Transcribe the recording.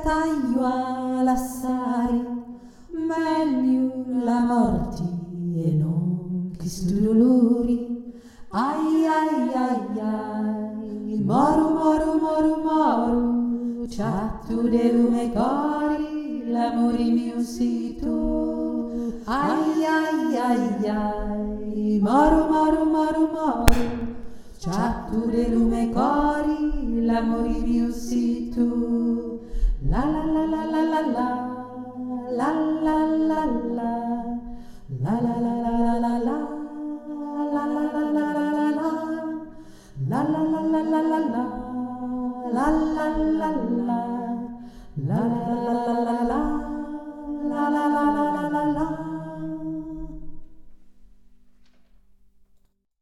taglio all'assari, meglio la morte e non che stu dolori. Ai ai ai ai, moro moro moro moro, ciattu de lume cori, l'amore mio si tu. Ai ai ai ai, moro moro moro moro, ciattu de lume cori, l'amore mio si tu. La la la la la la la la la